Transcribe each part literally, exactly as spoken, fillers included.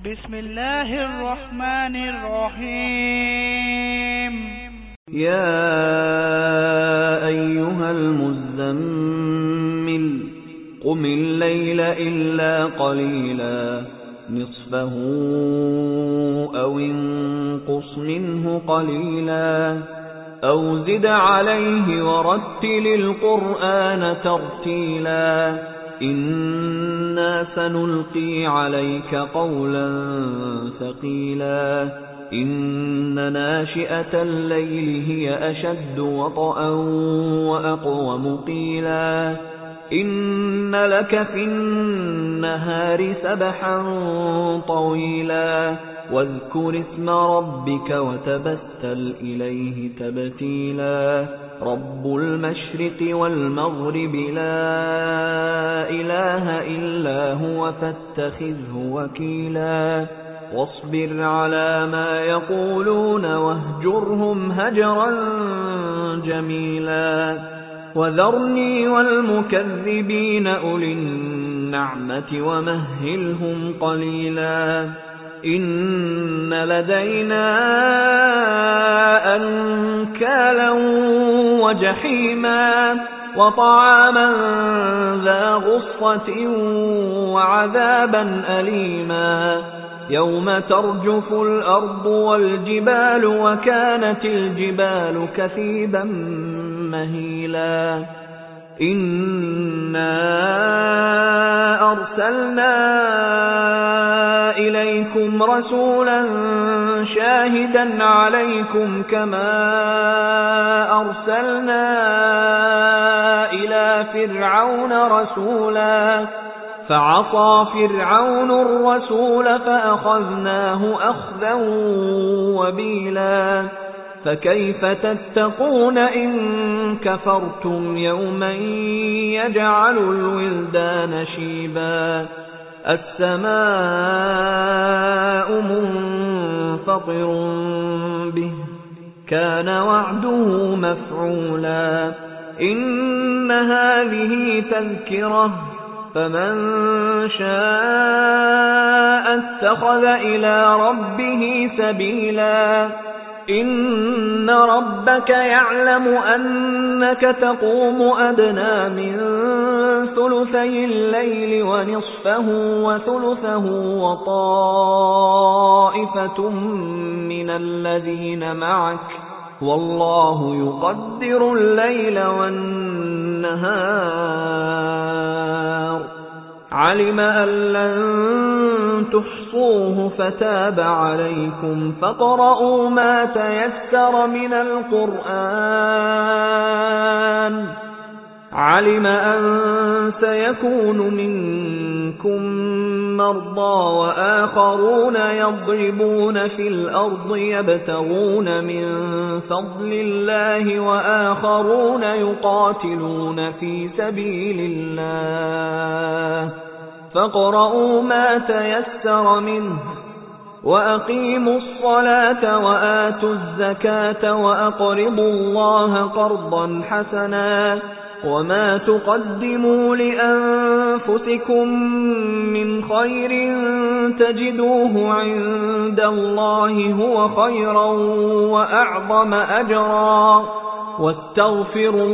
بسم الله الرحمن الرحيم. يا أيها المزمل قم الليل إلا قليلا نصفه أو انقص منه قليلا أو زد عليه ورتل القرآن ترتيلا إنا سنلقي عليك قولا ثقيلا إن ناشئة الليل هي أشد وطئا وأقوم قيلا إن لك في النهار سبحا طويلا واذكر اسم ربك وتبتل إليه تبتيلا رب المشرق والمغرب لا إله إلا هو فاتخذه وكيلا واصبر على ما يقولون واهجرهم هجرا جميلا وذرني والمكذبين أولي النعمة ومهلهم قليلا إن لدينا أنكالا وجحيما وطعاما ذا غصة وعذابا أليما يوم ترجف الأرض والجبال وكانت الجبال كثيبا مهيلا إنا أرسلنا إليكم رسولا شاهدا عليكم كما أرسلنا إلى فرعون رسولا فعصى فرعون الرسول فأخذناه أخذا وبيلا فكيف تتقون إن كفرتم يوما يجعل الولدان شيبا السماء منفطر به كان وعده مفعولا إن هذه تذكرة فمن شاء اتخذ إلى ربه سبيلا إن ربك يعلم أنك تقوم أدنى من ثلثي الليل ونصفه وثلثه وطائفة من الذين معك والله يقدر الليل والنهار علم أن لن تحصوه فتاب عليكم فاقرؤوا ما تيسر من القرآن علم أن سيكون منكم مرضى وآخرون يضربون في الأرض يبتغون من فضل الله وآخرون يقاتلون في سبيل الله فاقرؤوا ما تيسر منه وأقيموا الصلاة وآتوا الزكاة وأقرضوا الله قرضا حسنا وما تقدموا لأنفسكم من خير تجدوه عند الله هو خيرا وأعظم أجرا واستغفروا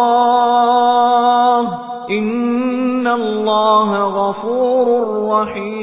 الله إن الله غفور رحيم.